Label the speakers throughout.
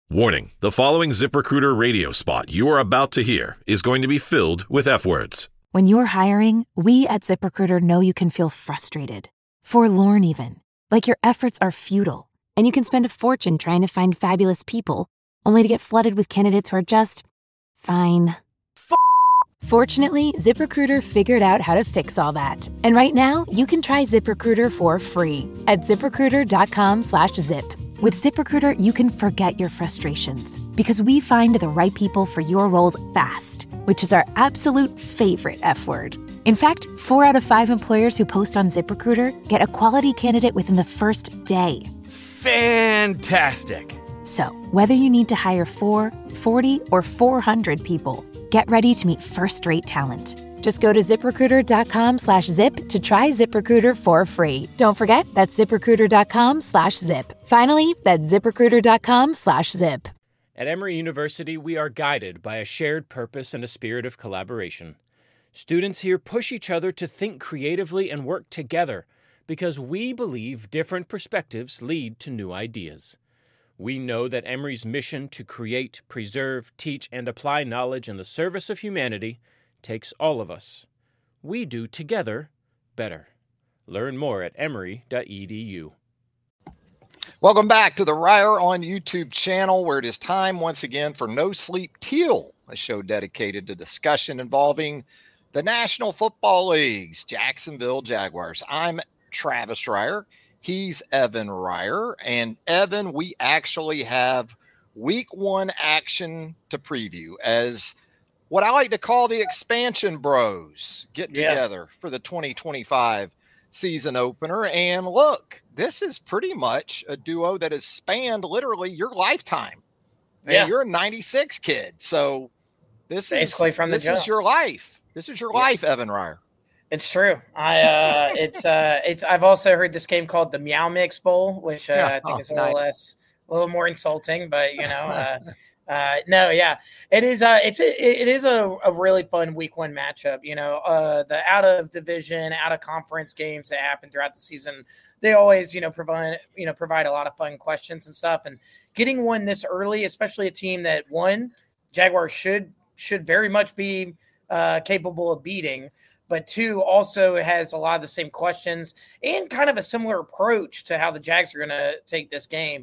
Speaker 1: Warning, the following ZipRecruiter radio spot you are about to hear is going to be filled with F-words.
Speaker 2: When you're hiring, we at ZipRecruiter know you can feel frustrated, forlorn even, like your efforts are futile, and you can spend a fortune trying to find fabulous people, only to get flooded with candidates who are just fine. Fortunately, ZipRecruiter figured out how to fix all that. And right now, you can try ZipRecruiter for free at ZipRecruiter.com/zip. With ZipRecruiter, you can forget your frustrations because we find the right people for your roles fast, which is our absolute favorite F word. In fact, 4 out of 5 employers who post on ZipRecruiter get a quality candidate within the first day.
Speaker 3: Fantastic.
Speaker 2: So, whether you need to hire 4, 40, or 400 people, get ready to meet first-rate talent. Just go to ZipRecruiter.com/zip to try ZipRecruiter for free. Don't forget, that's ZipRecruiter.com/zip. Finally, that's ZipRecruiter.com/zip.
Speaker 4: At Emory University, we are guided by a shared purpose and a spirit of collaboration. Students here push each other to think creatively and work together because we believe different perspectives lead to new ideas. We know that Emory's mission to create, preserve, teach, and apply knowledge in the service of humanity takes all of us. We do together better. Learn more at emory.edu.
Speaker 5: Welcome back to the Ryer on YouTube channel, where it is time once again for No Sleep Teal, a show dedicated to discussion involving the National Football League's Jacksonville Jaguars. I'm Travis Ryer. He's Evan Ryer. And Evan, we actually have week 1 action to preview as what I like to call the expansion bros get together for the 2025 season opener. And look, this is pretty much a duo that has spanned literally your lifetime. And you're a 96 kid. So this
Speaker 6: basically from the jump.
Speaker 5: This is your life. This is your life, Evan Ryer.
Speaker 6: It's true. I've also heard this game called the Meow Mix Bowl, which I think is a little more insulting, but you know, it is. It is a really fun week 1 matchup. You know, the out of division, out of conference games that happen throughout the season, they always provide a lot of fun questions and stuff. And getting one this early, especially a team that Jaguars should very much be capable of beating. But 2, also has a lot of the same questions and kind of a similar approach to how the Jags are going to take this game.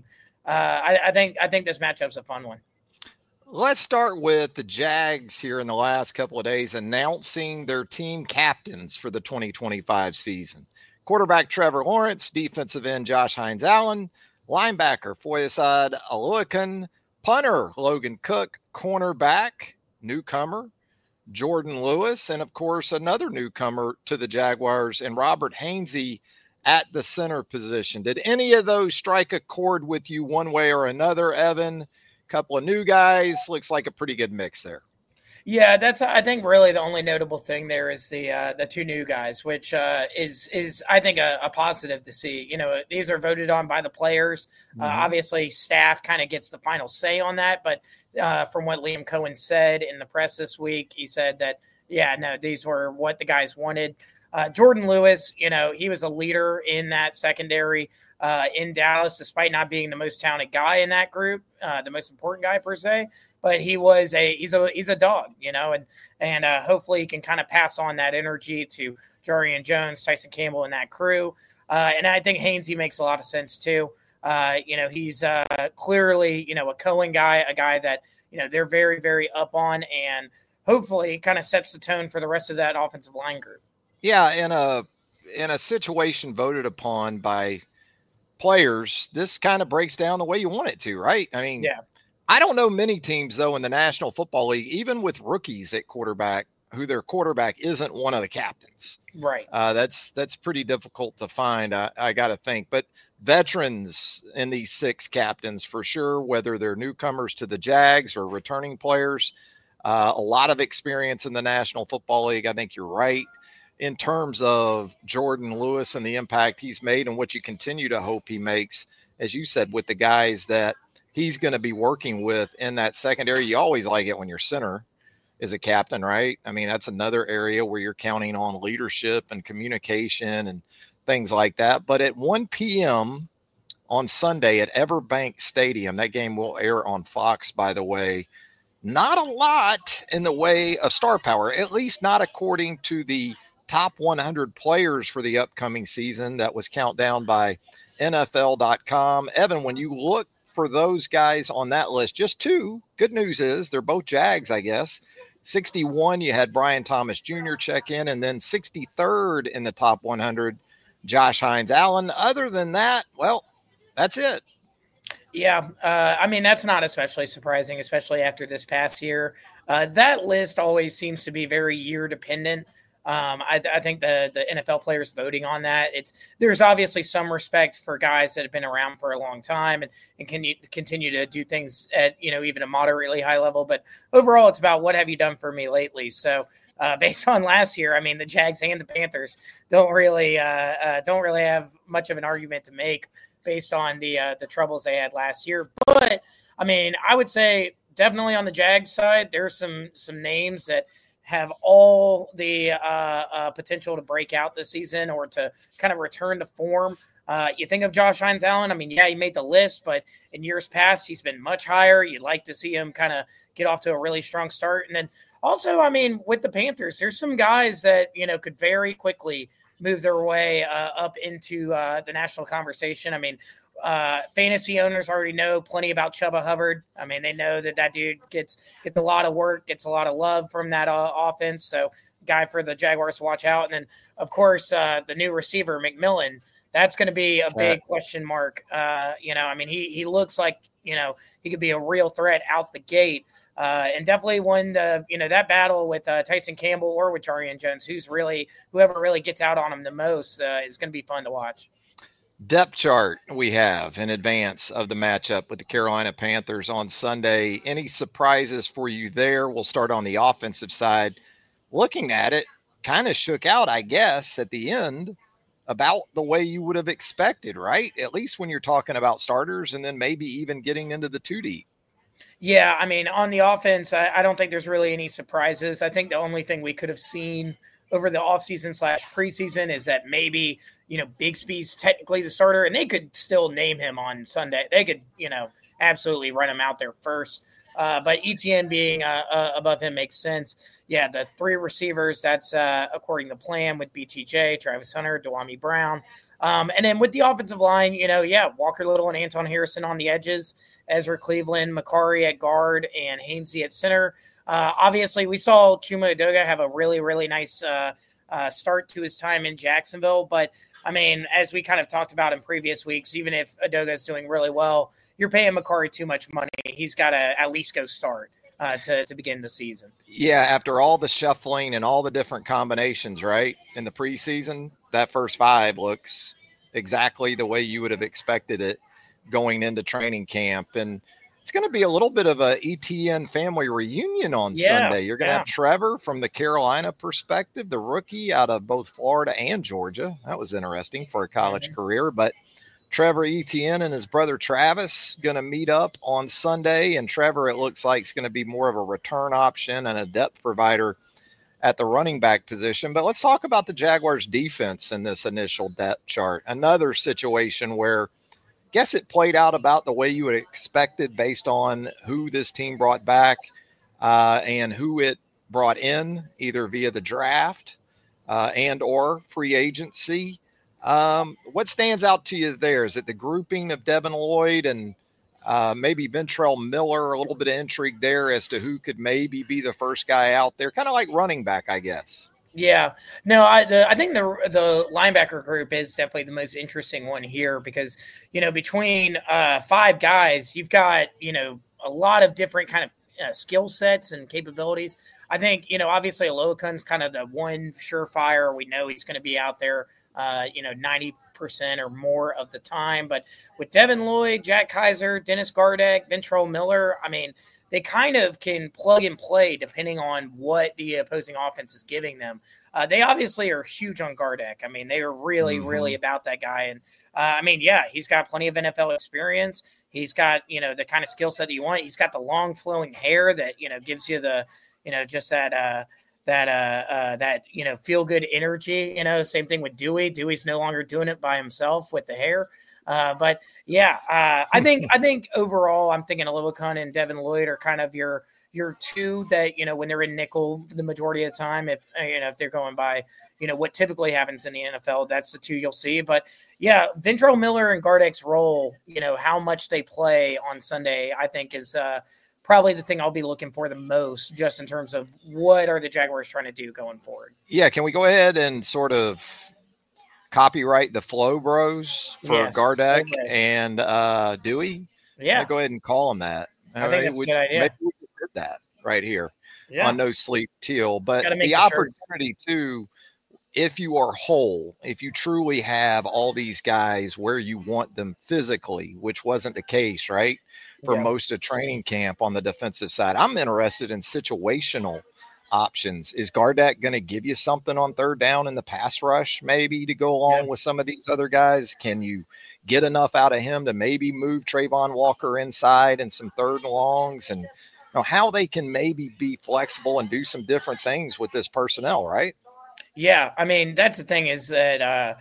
Speaker 6: I think this matchup's a fun one.
Speaker 5: Let's start with the Jags here in the last couple of days announcing their team captains for the 2025 season. Quarterback Trevor Lawrence, defensive end Josh Hines-Allen, linebacker Foyesade Oluokun, punter Logan Cook, cornerback, newcomer Jordan Lewis, and of course another newcomer to the Jaguars and Robert Hainsey at the center position. Did any of those strike a chord with you one way or another, Evan? Couple of new guys, looks like a pretty good mix there.
Speaker 6: Yeah, that's I think really the only notable thing there is the 2 new guys, which is I think a positive to see. You know, these are voted on by the players. Obviously, staff kind of gets the final say on that, but from what Liam Cohen said in the press this week, he said that these were what the guys wanted. Jordan Lewis, he was a leader in that secondary in Dallas, despite not being the most talented guy in that group, the most important guy per se. But he's a dog, and hopefully he can kind of pass on that energy to Jarian Jones, Tyson Campbell, and that crew. And I think Hainsey makes a lot of sense too. He's clearly a Cohen guy, a guy that they're very, very up on, and hopefully kind of sets the tone for the rest of that offensive line group.
Speaker 5: Yeah, in a situation voted upon by players, this kind of breaks down the way you want it to, right? I mean, I don't know many teams, though, in the National Football League, even with rookies at quarterback, who their quarterback isn't one of the captains.
Speaker 6: Right.
Speaker 5: That's pretty difficult to find, I got to think. But veterans in these 6 captains for sure, whether they're newcomers to the Jags or returning players, a lot of experience in the National Football League. I think you're right in terms of Jordan Lewis and the impact he's made and what you continue to hope he makes, as you said, with the guys that he's going to be working with in that secondary. You always like it when your center is a captain, right? I mean, that's another area where you're counting on leadership and communication and things like that. But at 1 p.m. on Sunday at Everbank Stadium. That game will air on Fox, by the way. Not a lot in the way of star power, at least not according to the top 100 players for the upcoming season. That was countdown by NFL.com. Evan, when you look for those guys on that list, just two. Good news is they're both Jags, I guess. 61, you had Brian Thomas Jr. check in, and then 63rd in the top 100, Josh Hines-Allen. Other than that, well, that's it.
Speaker 6: Yeah, I mean, that's not especially surprising, especially after this past year. That list always seems to be very year dependent. I think the NFL players voting on that, there's obviously some respect for guys that have been around for a long time and can continue to do things at, even a moderately high level. But overall, it's about what have you done for me lately? So based on last year, I mean, the Jags and the Panthers don't really have much of an argument to make based on the troubles they had last year. But I mean, I would say definitely on the Jags side, there's some names that have all the potential to break out this season or to kind of return to form. You think of Josh Hines-Allen. I mean, yeah, he made the list, but in years past, he's been much higher. You'd like to see him kind of get off to a really strong start. And then also, I mean, with the Panthers, there's some guys that, could very quickly move their way up into the national conversation. I mean, fantasy owners already know plenty about Chuba Hubbard. I mean, they know that dude gets a lot of work, gets a lot of love from that offense. So guy for the Jaguars to watch out. And then, of course, the new receiver, McMillan, that's going to be a big question mark. I mean, he looks like, he could be a real threat out the gate. And definitely won that battle with Tyson Campbell or with Jarrian Jones, whoever really gets out on him the most is going to be fun to watch.
Speaker 5: Depth chart we have in advance of the matchup with the Carolina Panthers on Sunday. Any surprises for you there? We'll start on the offensive side. Looking at it, kind of shook out, I guess, at the end about the way you would have expected, right? At least when you're talking about starters and then maybe even getting into the 2D.
Speaker 6: Yeah, I mean, on the offense, I don't think there's really any surprises. I think the only thing we could have seen over the offseason / preseason is that maybe, Bigsby's technically the starter, and they could still name him on Sunday. They could, absolutely run him out there first. But ETN being above him makes sense. Yeah, the three receivers, that's according to plan with BTJ, Travis Hunter, Dewami Brown. And then with the offensive line, Walker Little and Anton Harrison on the edges, Ezra Cleveland, Makari at guard, and Hainsey at center. Obviously, we saw Chuma Edoga have a really, really nice start to his time in Jacksonville. But, I mean, as we kind of talked about in previous weeks, even if Edoga is doing really well, you're paying Makari too much money. He's got to at least go start to begin the season.
Speaker 5: Yeah, after all the shuffling and all the different combinations, right, in the preseason, that first five looks exactly the way you would have expected it going into training camp. And it's going to be a little bit of a ETN family reunion on Sunday. You're going to have Trevor from the Carolina perspective, the rookie out of both Florida and Georgia. That was interesting for a college career. But Trevor Etienne and his brother Travis going to meet up on Sunday. And Trevor, it looks like, is going to be more of a return option and a depth provider at the running back position. But let's talk about the Jaguars defense in this initial depth chart. Another situation where I guess it played out about the way you would expected based on who this team brought back and who it brought in, either via the draft and or free agency. What stands out to you there? Is it the grouping of Devin Lloyd and maybe Ventrell Miller, a little bit of intrigue there as to who could maybe be the first guy out there, kind of like running back, I guess?
Speaker 6: Yeah, no, I think the linebacker group is definitely the most interesting one here because, between five guys, you've got, a lot of different kind of skill sets and capabilities. I think, obviously Aloakun's kind of the one surefire. We know he's going to be out there, 90% or more of the time. But with Devin Lloyd, Jack Kaiser, Dennis Gardeck, Ventrell Miller, I mean, they kind of can plug and play depending on what the opposing offense is giving them. They obviously are huge on Gardeck. I mean, they are really, really about that guy. And he's got plenty of NFL experience. He's got, the kind of skill set that you want. He's got the long flowing hair that, gives you the, just that feel good energy. Same thing with Dewey. Dewey's no longer doing it by himself with the hair. But yeah, I think overall, I'm thinking Oluokun and Devin Lloyd are kind of your two that, when they're in nickel the majority of the time, if they're going by, what typically happens in the NFL, that's the two you'll see. But yeah, Ventrell Miller and Gardeck's role, how much they play on Sunday, I think is probably the thing I'll be looking for the most, just in terms of what are the Jaguars trying to do going forward.
Speaker 5: Yeah. Can we go ahead and sort of copyright the Flow Bros for Gardeck and Dewey?
Speaker 6: Yeah.
Speaker 5: Go ahead and call them that.
Speaker 6: I think that's a good idea.
Speaker 5: Maybe we could hit that right here on No Sleep Teal. But the opportunity too, if you are whole, if you truly have all these guys where you want them physically, which wasn't the case, right? For most of training camp on the defensive side. I'm interested in situational options. Is Gardeck going to give you something on third down in the pass rush, maybe to go along with some of these other guys? Can you get enough out of him to maybe move Trayvon Walker inside and some third and longs, and how they can maybe be flexible and do some different things with this personnel, right?
Speaker 6: Yeah. I mean, that's the thing is that,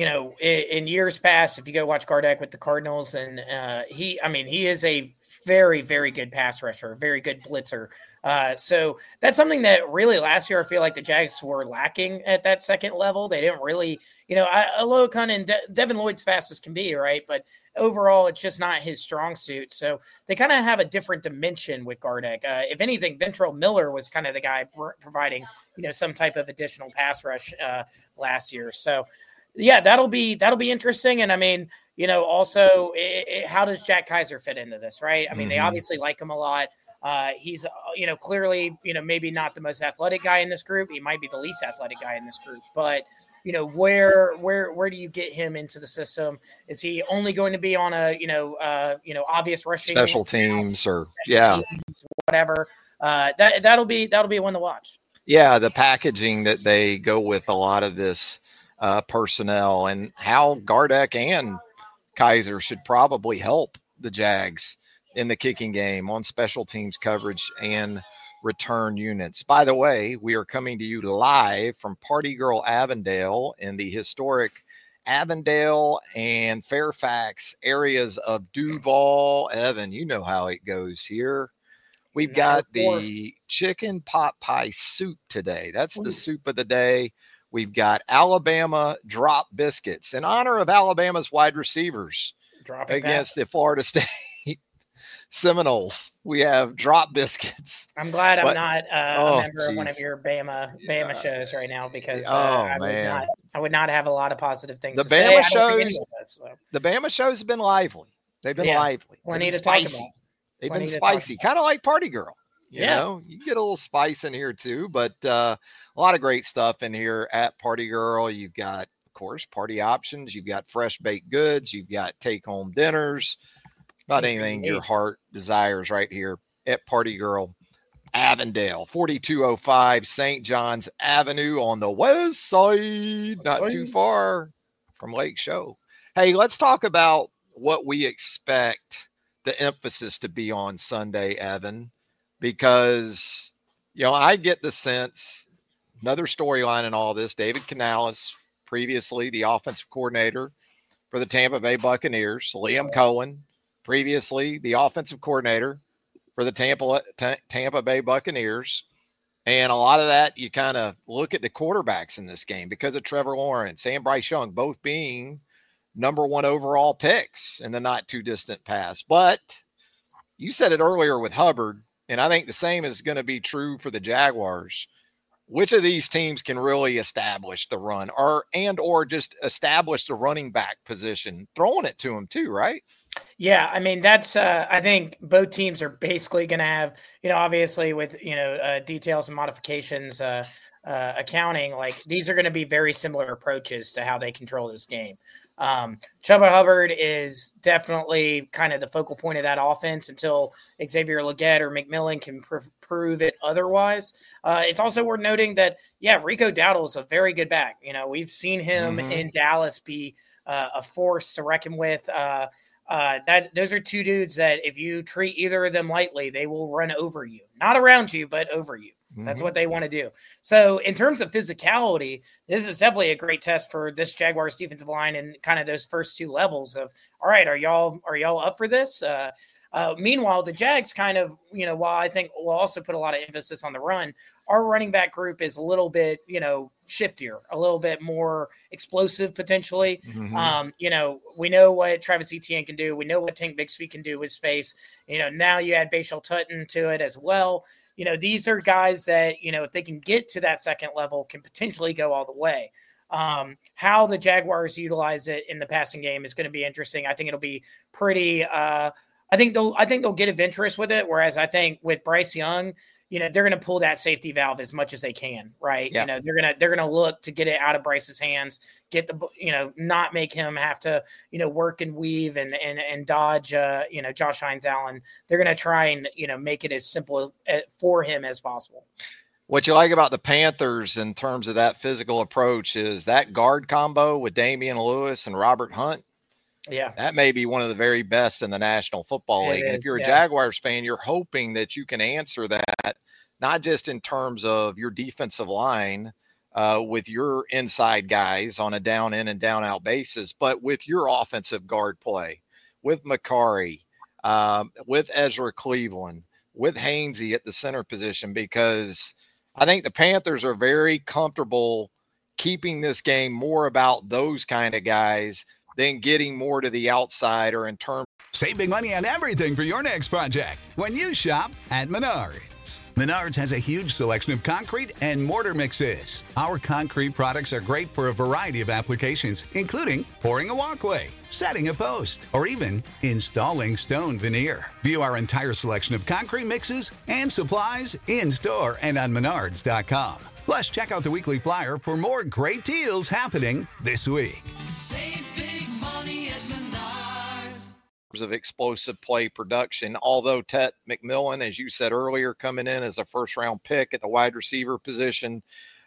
Speaker 6: in years past, if you go watch Gardeck with the Cardinals, and he is a very, very good pass rusher, very good blitzer. So that's something that really last year I feel like the Jags were lacking at that second level. They didn't really, Oluokun and Devin Lloyd's fast as can be, right? But overall, it's just not his strong suit. So they kind of have a different dimension with Gardeck. If anything, Ventrell Miller was kind of the guy providing, some type of additional pass rush last year. So yeah, that'll be interesting. And I mean, also how does Jack Kaiser fit into this, right? I mean, they obviously like him a lot. He's, clearly, maybe not the most athletic guy in this group. He might be the least athletic guy in this group, but where do you get him into the system? Is he only going to be on a, obvious rushing
Speaker 5: special teams
Speaker 6: whatever? That'll be one to watch.
Speaker 5: Yeah. The packaging that they go with a lot of this personnel, and how Gardeck and Kaiser should probably help the Jags in the kicking game on special teams coverage and return units. By the way, we are coming to you live from Party Girl Avondale in the historic Avondale and Fairfax areas of Duval. Evan, you know how it goes here. We've got the chicken pot pie soup today. That's the soup of the day. We've got Alabama drop biscuits in honor of Alabama's wide receivers against the Florida State Seminoles. We have drop biscuits.
Speaker 6: I'm glad I'm not a member of one of your Bama shows right now, because I would not have a lot of positive things to say.
Speaker 5: The Bama shows have been lively. They've been lively.
Speaker 6: Plenty to talk about.
Speaker 5: They've been spicy, kind of like Party Girl. You know, you get a little spice in here too, but a lot of great stuff in here at Party Girl. You've got, of course, party options. You've got fresh baked goods. You've got take home dinners. About anything your heart desires right here at Party Girl Avondale, 4205 St. John's Avenue on the west side, not too far from Lake Show. Hey, let's talk about what we expect the emphasis to be on Sunday, Evan, because, I get the sense, another storyline in all this, David Canales, previously the offensive coordinator for the Tampa Bay Buccaneers, Liam Cohen, previously the offensive coordinator for the Tampa Bay Buccaneers. And a lot of that, you kind of look at the quarterbacks in this game because of Trevor Lawrence and Bryce Young, both being number one overall picks in the not too distant past. But you said it earlier with Hubbard, and I think the same is going to be true for the Jaguars. Which of these teams can really establish the run or just establish the running back position, throwing it to them too, right?
Speaker 6: Yeah, I mean, that's I think both teams are basically going to have, obviously with, details and modifications, accounting, like these are going to be very similar approaches to how they control this game. Chuba Hubbard is definitely kind of the focal point of that offense until Xavier Legette or McMillan can prove it otherwise. It's also worth noting that, Rico Dowdle is a very good back. We've seen him in Dallas be a force to reckon with. Those are two dudes that if you treat either of them lightly, they will run over you, not around you, but over you. That's what they want to do. So in terms of physicality, this is definitely a great test for this Jaguars defensive line and kind of those first two levels of, all right, are y'all up for this? Meanwhile, the Jags kind of, while I think will also put a lot of emphasis on the run, our running back group is a little bit, shiftier, a little bit more explosive potentially. We know what Travis Etienne can do. We know what Tank Bixby can do with space. Now you add Bashal Tutton to it as well. These are guys that, if they can get to that second level, can potentially go all the way. How the Jaguars utilize it in the passing game is going to be interesting. I think it'll be pretty I think they'll get adventurous with it. Whereas I think with Bryce Young, they're going to pull that safety valve as much as they can, right?
Speaker 5: Yeah.
Speaker 6: They're going to look to get it out of Bryce's hands, get the, not make him have to, work and weave and dodge, Josh Hines Allen. They're going to try and, make it as simple for him as possible.
Speaker 5: What you like about the Panthers in terms of that physical approach is that guard combo with Damian Lewis and Robert Hunt.
Speaker 6: Yeah,
Speaker 5: that may be one of the very best in the National Football League. And if you're a Jaguars fan, you're hoping that you can answer that, not just in terms of your defensive line with your inside guys on a down in and down out basis, but with your offensive guard play, with Makari, with Ezra Cleveland, with Hainsey at the center position, because I think the Panthers are very comfortable keeping this game more about those kind of guys than getting more to the outside or in terms.
Speaker 3: Save big money on everything for your next project when you shop at Menards. Menards has a huge selection of concrete and mortar mixes. Our concrete products are great for a variety of applications, including pouring a walkway, setting a post, or even installing stone veneer. View our entire selection of concrete mixes and supplies in-store and on Menards.com. Plus, check out the weekly flyer for more great deals happening this week.
Speaker 7: Save big money at Menards.
Speaker 5: Of explosive play production, although Tet McMillan, as you said earlier, coming in as a first-round pick at the wide receiver position,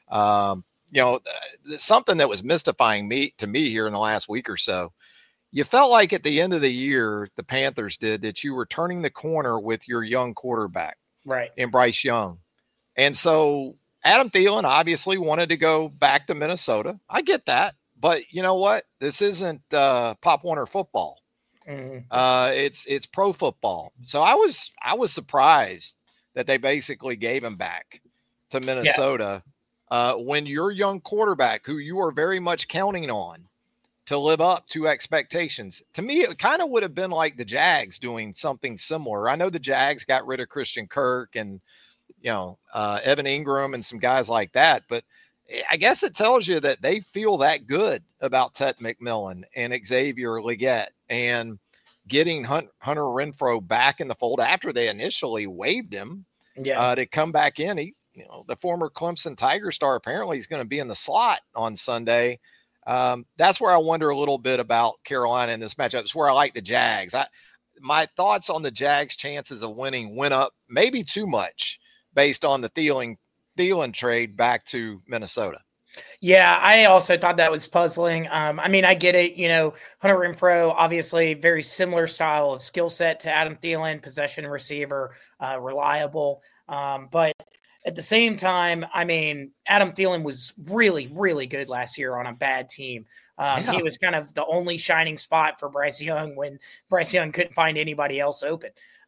Speaker 5: something that was mystifying to me here in the last week or so. You felt like at the end of the year, the Panthers did, that you were turning the corner with your young quarterback,
Speaker 6: right, in
Speaker 5: Bryce Young. And so Adam Thielen obviously wanted to go back to Minnesota. I get that. But you know what? This isn't Pop Warner football. It's pro football. So I was surprised that they basically gave him back to Minnesota when your young quarterback, who you are very much counting on to live up to expectations. To me, it kind of would have been like the Jags doing something similar. I know the Jags got rid of Christian Kirk and Evan Ingram and some guys like that, but I guess it tells you that they feel that good about Tet McMillan and Xavier Legette and getting Hunter Renfrow back in the fold after they initially waived him to come back in. He, the former Clemson Tiger star apparently is going to be in the slot on Sunday. That's where I wonder a little bit about Carolina in this matchup. It's where I like the Jags. My thoughts on the Jags' chances of winning went up maybe too much based on the Thielen trade back to Minnesota.
Speaker 6: Yeah, I also thought that was puzzling. I get it. Hunter Renfrow, obviously very similar style of skill set to Adam Thielen, possession receiver, reliable. But at the same time, Adam Thielen was really, really good last year on a bad team. He was kind of the only shining spot for Bryce Young when Bryce Young couldn't find anybody else open.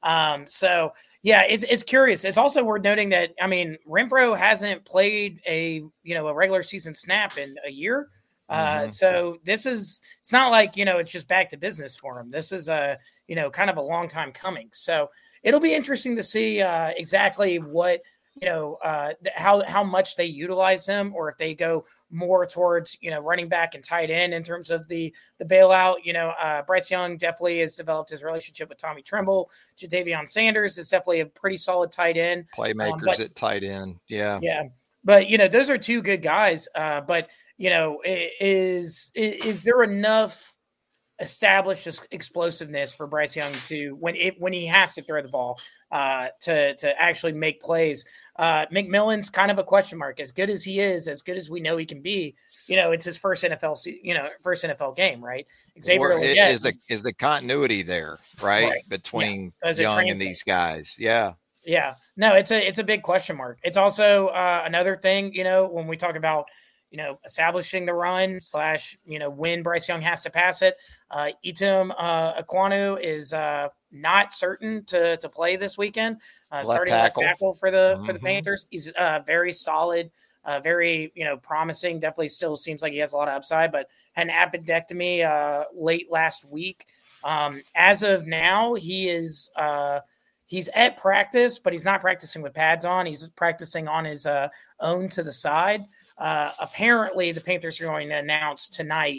Speaker 6: It's curious. It's also worth noting that, Renfrow hasn't played a regular season snap in a year. So it's not like, it's just back to business for him. This is kind of a long time coming. So it'll be interesting to see exactly what, how much they utilize him, or if they go more towards, running back and tight end in terms of the bailout. Bryce Young definitely has developed his relationship with Tommy Tremble. Jadavion Sanders is definitely a pretty solid tight end.
Speaker 5: Playmakers at tight end. Yeah.
Speaker 6: Yeah. But, those are two good guys. But, is there enough established explosiveness for Bryce Young to when he has to throw the ball to actually make plays? McMillan's kind of a question mark. As good as he is, as good as we know he can be, it's his first NFL game, right? Xavier
Speaker 5: is the continuity there, right? Between Young and these guys. Yeah.
Speaker 6: Yeah, no, it's a big question mark. It's also another thing, when we talk about, establishing the run / when Bryce Young has to pass it. Itam Ekwonu is not certain to play this weekend. Starting left tackle for the Panthers. He's very solid, very promising. Definitely still seems like he has a lot of upside, but had an appendectomy late last week. As of now, he is. He's at practice, but he's not practicing with pads on. He's practicing on his own to the side. Apparently, the Panthers are going to announce tonight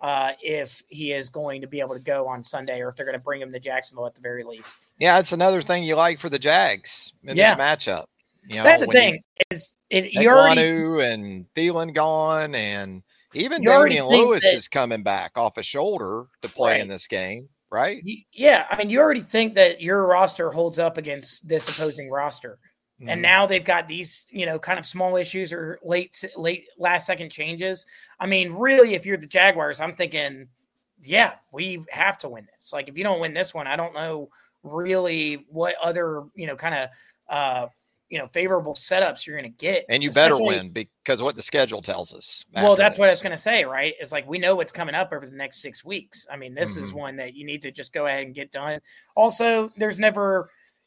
Speaker 6: if he is going to be able to go on Sunday, or if they're going to bring him to Jacksonville at the very least.
Speaker 5: Yeah, it's another thing you like for the Jags in this matchup.
Speaker 6: That's the thing. You
Speaker 5: already and Thielen gone, and even Damian Lewis is coming back off a shoulder to play in this game. Right?
Speaker 6: Yeah. I mean, you already think that your roster holds up against this opposing roster. And now they've got these, kind of small issues or late last second changes. I mean, really, if you're the Jaguars, I'm thinking, yeah, we have to win this. Like, if you don't win this one, I don't know really what other, kind of, favorable setups you're going to get.
Speaker 5: And you better win because of what the schedule tells us.
Speaker 6: Well, that's what I was going to say, right? It's like, we know what's coming up over the next 6 weeks. I mean, this is one that you need to just go ahead and get done. Also, there's never,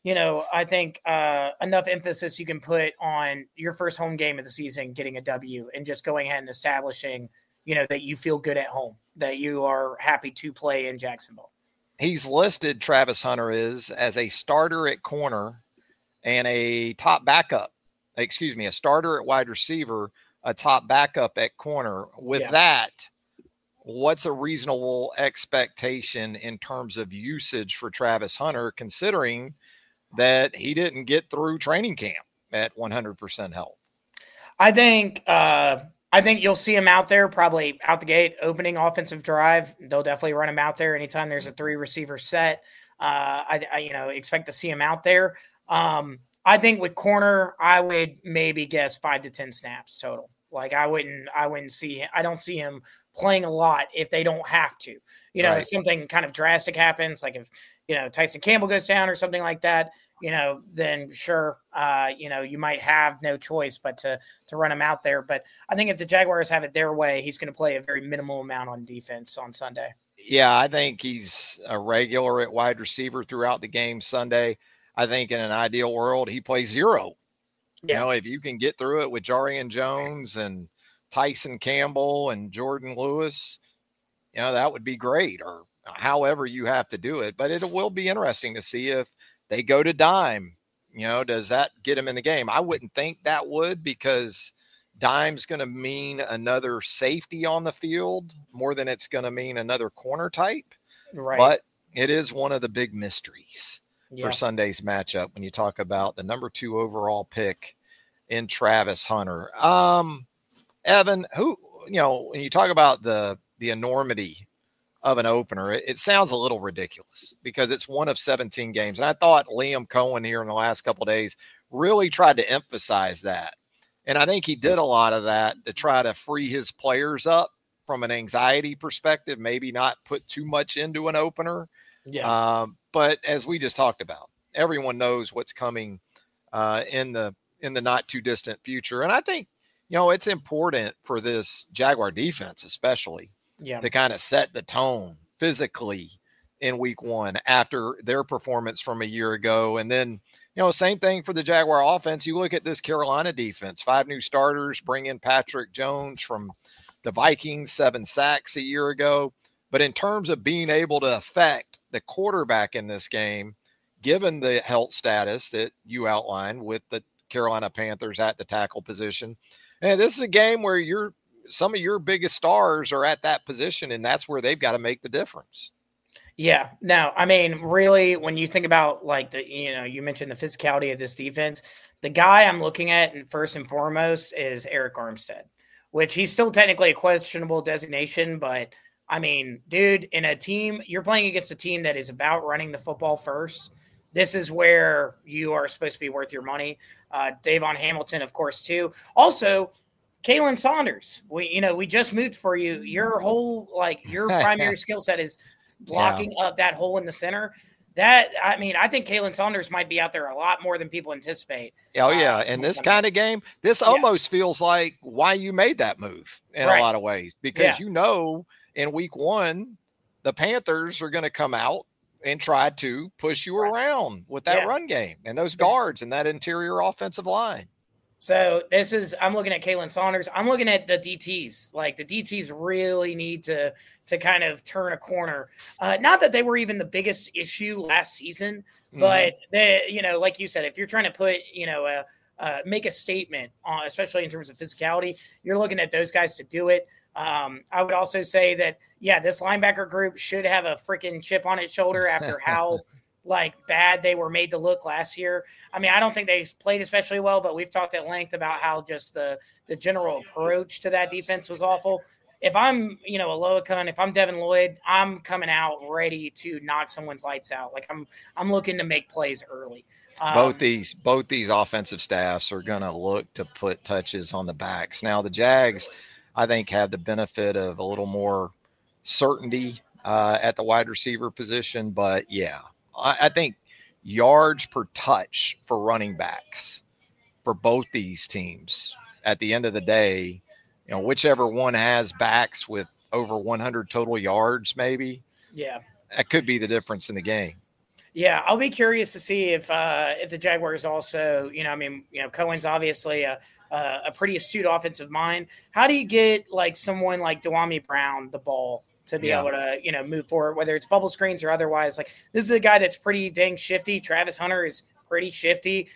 Speaker 6: I think enough emphasis you can put on your first home game of the season, getting a W, and just going ahead and establishing, that you feel good at home, that you are happy to play in Jacksonville.
Speaker 5: He's listed, Travis Hunter is, as a starter at corner and a top backup, a starter at wide receiver, a top backup at corner. With that, what's a reasonable expectation in terms of usage for Travis Hunter, considering that he didn't get through training camp at 100% health?
Speaker 6: I think you'll see him out there, probably out the gate, opening offensive drive. They'll definitely run him out there anytime there's a 3 receiver set. I expect to see him out there. I think with corner, I would maybe guess 5 to 10 snaps total. Like, I don't see him playing a lot if they don't have to, if something kind of drastic happens, like if, Tyson Campbell goes down or something like that, then sure, you might have no choice but to run him out there. But I think if the Jaguars have it their way, he's going to play a very minimal amount on defense on Sunday.
Speaker 5: Yeah, I think he's a regular at wide receiver throughout the game Sunday. I think in an ideal world, he plays 0.
Speaker 6: Yeah.
Speaker 5: If you can get through it with Jarian Jones and Tyson Campbell and Jordan Lewis, that would be great, or however you have to do it. But it will be interesting to see if they go to dime. Does that get him in the game? I wouldn't think that would, because dime's going to mean another safety on the field more than it's going to mean another corner type.
Speaker 6: Right.
Speaker 5: But it is one of the big mysteries for Sunday's matchup when you talk about the number 2 overall pick in Travis Hunter. Evan, when you talk about the enormity of an opener, it sounds a little ridiculous because it's one of 17 games. And I thought Liam Cohen here in the last couple of days really tried to emphasize that. And I think he did a lot of that to try to free his players up from an anxiety perspective, maybe not put too much into an opener.
Speaker 6: Yeah.
Speaker 5: But as we just talked about, everyone knows what's coming in the not too distant future. And I think, it's important for this Jaguar defense, especially, to kind of set the tone physically in week 1 after their performance from a year ago. And then, same thing for the Jaguar offense. You look at this Carolina defense, 5 new starters, bring in Patrick Jones from the Vikings, 7 sacks a year ago. But in terms of being able to affect the quarterback in this game, given the health status that you outlined with the Carolina Panthers at the tackle position, and this is a game where some of your biggest stars are at that position, and that's where they've got to make the difference.
Speaker 6: Yeah. No, I mean, really, when you think about you mentioned the physicality of this defense, the guy I'm looking at first and foremost is Eric Armstead, which he's still technically a questionable designation, but I mean, dude, in a team, you're playing against a team that is about running the football first. This is where you are supposed to be worth your money. Davon Hamilton, of course, too. Also, Kalen Saunders. We just moved for you. Your whole your primary skill set is blocking up that hole in the center. I think Kalen Saunders might be out there a lot more than people anticipate.
Speaker 5: Oh, yeah. In this kind of game, this almost feels like why you made that move in a lot of ways, because in week 1, the Panthers are going to come out and try to push you around with that run game and those guards and that interior offensive line.
Speaker 6: So I'm looking at Kalen Saunders. I'm looking at the DTs. Like, the DTs really need to kind of turn a corner. Not that they were even the biggest issue last season, but they, like you said, if you're trying to put, make a statement on, especially in terms of physicality, you're looking at those guys to do it. I would also say that, this linebacker group should have a freaking chip on its shoulder after how bad they were made to look last year. I mean, I don't think they played especially well, but we've talked at length about how just the general approach to that defense was awful. If I'm, Aloakun, if I'm Devin Lloyd, I'm coming out ready to knock someone's lights out. Like, I'm looking to make plays early.
Speaker 5: Both these offensive staffs are going to look to put touches on the backs. Now, the Jags, I think, have the benefit of a little more certainty at the wide receiver position. But, I think yards per touch for running backs for both these teams at the end of the day, whichever one has backs with over 100 total yards, maybe. Yeah. That could be the difference in the game.
Speaker 6: Yeah, I'll be curious to see if the Jaguars also, Cohen's obviously a pretty astute offensive mind. How do you get someone like Dewami Brown the ball to be able to, move forward, whether it's bubble screens or otherwise? Like, this is a guy that's pretty dang shifty. Travis Hunter is pretty shifty.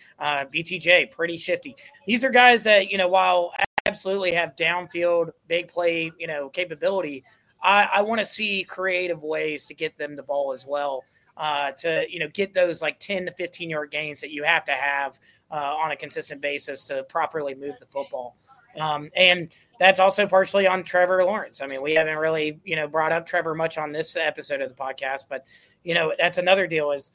Speaker 6: BTJ, pretty shifty. These are guys that, while absolutely have downfield big play, capability, I want to see creative ways to get them the ball as well. To get those 10 to 15 yard gains that you have to have on a consistent basis to properly move the football. And that's also partially on Trevor Lawrence. I mean, we haven't really, brought up Trevor much on this episode of the podcast, but, that's another deal is,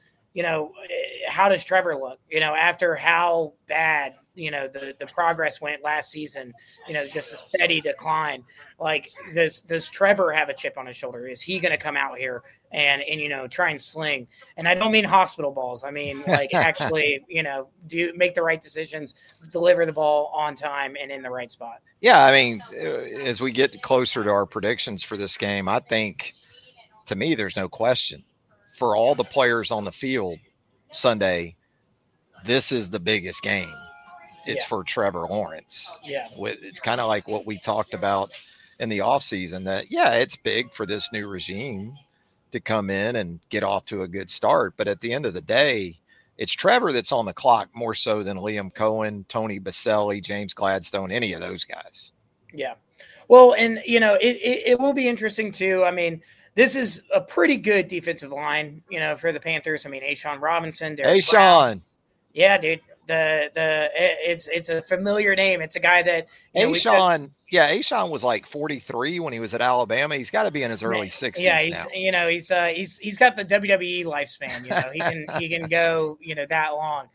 Speaker 6: how does Trevor look, after how bad, the progress went last season, just a steady decline. Like, does Trevor have a chip on his shoulder? Is he going to come out here and try and sling? And I don't mean hospital balls. I mean, actually, do make the right decisions, deliver the ball on time and in the right spot.
Speaker 5: Yeah. I mean, as we get closer to our predictions for this game, I think, to me, there's no question for all the players on the field Sunday, this is the biggest game. It's for Trevor Lawrence. Yeah. It's kind of like what we talked about in the offseason that, it's big for this new regime to come in and get off to a good start. But at the end of the day, it's Trevor that's on the clock more so than Liam Cohen, Tony Baselli, James Gladstone, any of those guys.
Speaker 6: Yeah. Well, and, it will be interesting too. I mean, this is a pretty good defensive line, for the Panthers. I mean, A'Shawn Robinson.
Speaker 5: A'Shawn.
Speaker 6: Yeah, dude. It's a familiar name. It's a guy that
Speaker 5: A'Shawn was 43 when he was at Alabama. He's got to be in his early 60s.
Speaker 6: Yeah, he's got the WWE lifespan. He can go that long.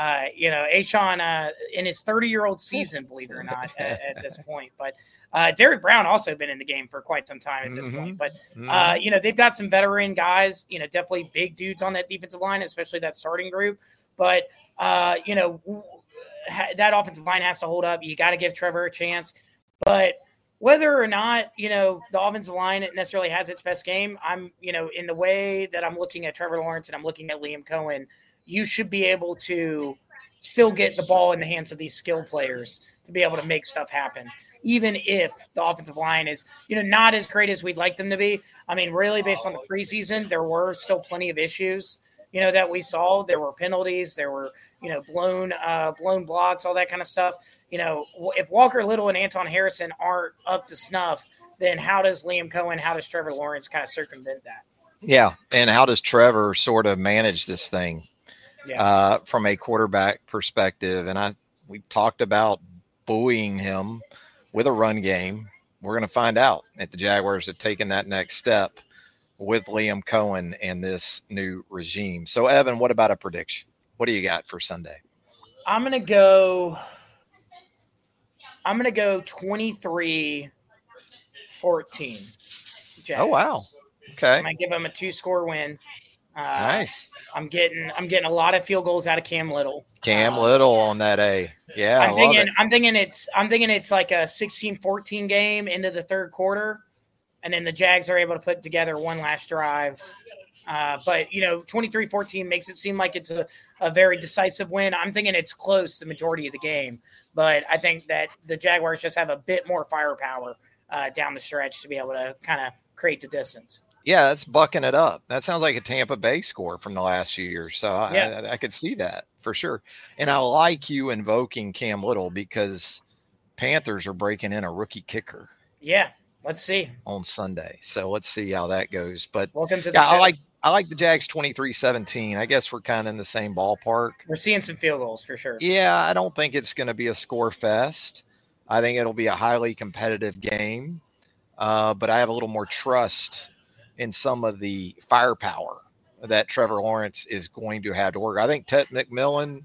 Speaker 6: A'Shawn in his 30-year-old season, believe it or not, at this point. But Derek Brown also been in the game for quite some time at this point. But they've got some veteran guys. Definitely big dudes on that defensive line, especially that starting group. But that offensive line has to hold up. You got to give Trevor a chance. But whether or not, the offensive line necessarily has its best game, I'm, in the way that I'm looking at Trevor Lawrence and I'm looking at Liam Cohen, you should be able to still get the ball in the hands of these skill players to be able to make stuff happen, even if the offensive line is, not as great as we'd like them to be. I mean, really, based on the preseason, there were still plenty of issues that we saw. There were penalties, there were, blown blocks, all that kind of stuff. If Walker Little and Anton Harrison aren't up to snuff, then how does Liam Cohen, how does Trevor Lawrence kind of circumvent that? Yeah.
Speaker 5: And how does Trevor sort of manage this thing from a quarterback perspective? And we talked about buoying him with a run game. We're going to find out if the Jaguars have taken that next step with Liam Cohen and this new regime. So, Evan, what about a prediction? What do you got for Sunday?
Speaker 6: I'm going to go 23-14.
Speaker 5: Oh, wow. Okay.
Speaker 6: I'm going to give them a 2-score win.
Speaker 5: Nice.
Speaker 6: I'm getting a lot of field goals out of Cam Little.
Speaker 5: Cam Little on that A. Yeah,
Speaker 6: I'm thinking it's like a 16-14 game into the third quarter, and then the Jags are able to put together one last drive. But 23-14 makes it seem like it's a very decisive win. I'm thinking it's close the majority of the game, but I think that the Jaguars just have a bit more firepower down the stretch to be able to kind of create the distance.
Speaker 5: Yeah, that's bucking it up. That sounds like a Tampa Bay score from the last few years. So I could see that for sure. And I like you invoking Cam Little because Panthers are breaking in a rookie kicker.
Speaker 6: Yeah, let's see
Speaker 5: on Sunday. So let's see how that goes. But
Speaker 6: welcome to the show.
Speaker 5: I like the Jags 23-17. I guess we're kind of in the same ballpark.
Speaker 6: We're seeing some field goals for sure.
Speaker 5: Yeah, I don't think it's going to be a score fest. I think it'll be a highly competitive game. But I have a little more trust in some of the firepower that Trevor Lawrence is going to have to work. I think Ted McMillan,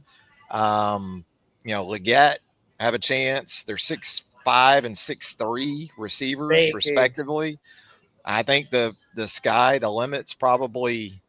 Speaker 5: Leggett have a chance. They're 6'5" and 6'3" receivers, respectively. Dudes. I think the limit's probably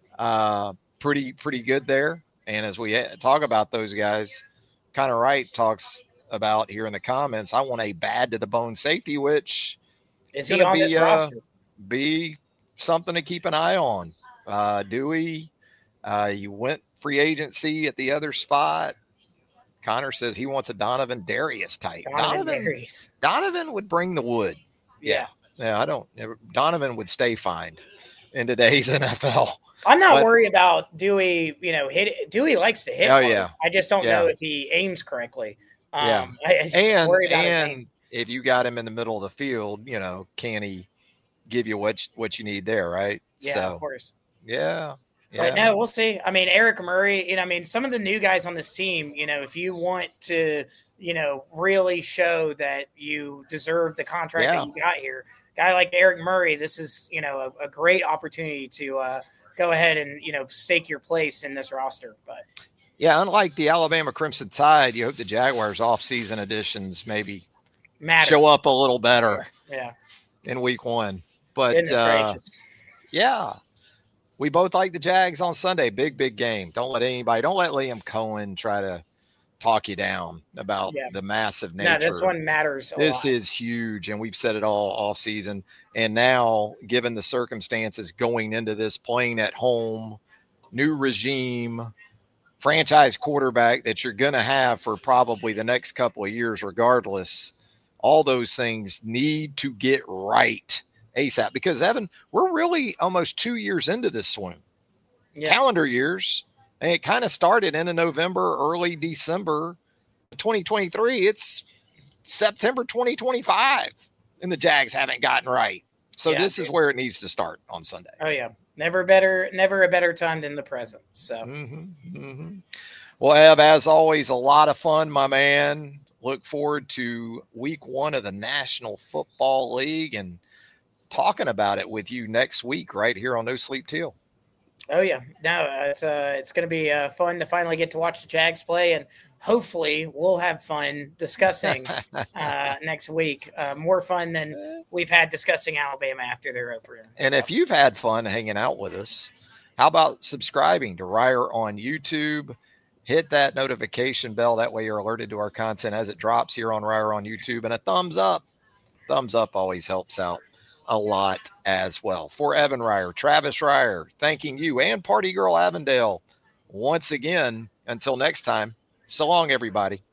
Speaker 5: pretty good there. And as we talk about those guys, Connor Wright talks about here in the comments, I want a bad to the bone safety, which
Speaker 6: is he on this roster?
Speaker 5: Be something to keep an eye on. Dewey, you went free agency at the other spot. Connor says he wants a Donovan Darius type. Donovan would bring the wood. Yeah, Donovan would stay fine in today's NFL.
Speaker 6: I'm not worried about Dewey. Dewey likes to hit.
Speaker 5: Oh, yeah.
Speaker 6: I just don't know if he aims correctly.
Speaker 5: I just worry about his aim. If you got him in the middle of the field, can he give you what you need there, right?
Speaker 6: Yeah, of course.
Speaker 5: Yeah.
Speaker 6: But no, we'll see. I mean, Eric Murray, some of the new guys on this team, if you want to, really show that you deserve the contract that you got here, guy like Eric Murray, this is, a great opportunity to go ahead and, stake your place in this roster. But
Speaker 5: yeah, unlike the Alabama Crimson Tide, you hope the Jaguars off-season additions maybe show up a little better.
Speaker 6: Yeah.
Speaker 5: In week one. But
Speaker 6: goodness gracious.
Speaker 5: Yeah. We both like the Jags on Sunday. Big game. Don't let Liam Cohen try to talk you down about the massive nature.
Speaker 6: No, this one matters a lot.
Speaker 5: This is huge, and we've said it all off season. And now, given the circumstances going into this, playing at home, new regime, franchise quarterback that you're going to have for probably the next couple of years regardless, all those things need to get right ASAP. Because, Evan, we're really almost 2 years into this swing. Calendar years. And it kind of started in November, early December 2023. It's September 2025, and the Jags haven't gotten right. So this is where it needs to start on Sunday.
Speaker 6: Oh, yeah. Never a better time than the present. So,
Speaker 5: Well, Ev, as always, a lot of fun, my man. Look forward to week 1 of the National Football League and talking about it with you next week right here on No Sleep Till.
Speaker 6: Oh, yeah. No, it's going to be fun to finally get to watch the Jags play, and hopefully we'll have fun discussing next week. More fun than we've had discussing Alabama after their opener.
Speaker 5: And if you've had fun hanging out with us, how about subscribing to Ryer on YouTube? Hit that notification bell. That way you're alerted to our content as it drops here on Ryer on YouTube. And a thumbs up. Thumbs up always helps out a lot as well. For Evan Ryer, Travis Ryer, thanking you and Party Girl Avondale once again. Until next time, so long, everybody.